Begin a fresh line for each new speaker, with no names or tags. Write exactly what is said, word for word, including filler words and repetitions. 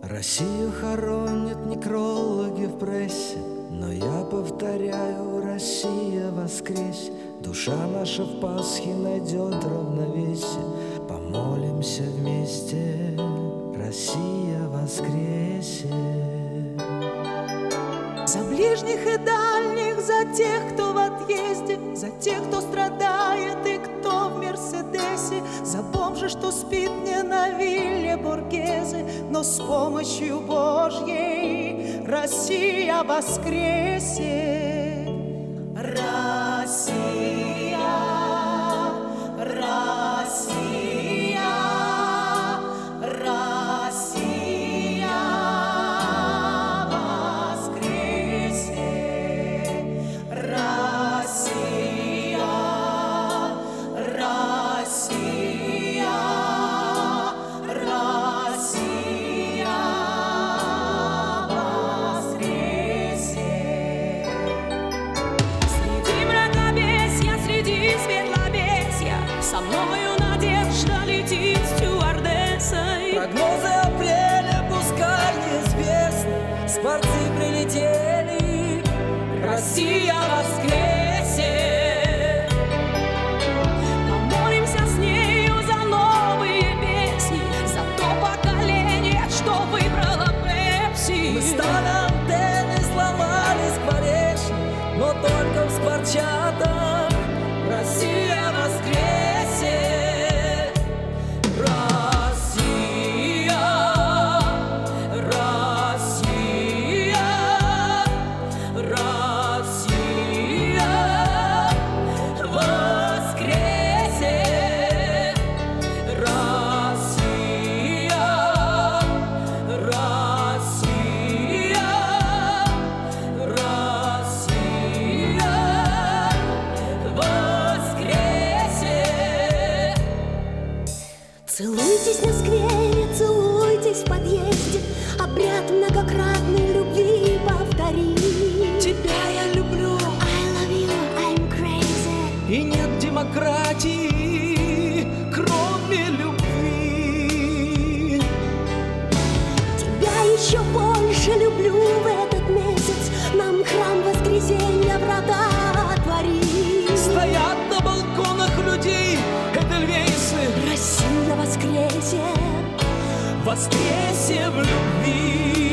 Россию хоронят некрологи в прессе, но я повторяю, Россия воскресе. Душа наша в Пасхе найдет равновесие. Помолимся вместе, Россия воскресе.
За ближних и дальних, за тех, кто в отъезде, за тех, кто страдает и кто в Мерседесе, за бомжа, что спит не на вилле Боргезе, но с помощью Божьей Россия воскресе. Россия, Россия, Россия воскресе. Россия, Россия, Россия воскресе.
Среди мракобесья, среди светлобесья, со мною надежда летит стюардессой.
Прогнозы апреля пускай неизвестны, скворцы прилетели, Россия воскресе.
Помолимся с нею за новые песни, за то поколение, что выбрало Пепси.
Мы стали антенны, сломали скворечни, но только в скворчатах Россия воскресе. Россия, Россия, Россия воскресе. Россия, Россия, Россия воскресе.
Целуйтесь на сквере, целуйтесь в подъезде, обряд многократной любви повтори.
Тебя я люблю,
I love you, I'm crazy.
и нет демократии, кроме любви.
Тебя еще больше люблю в этот месяц, нам храм воскресенья врата отвори.
Стоят на балконах людей эдельвейсы,
Россия воскресе.
воскресе в любви.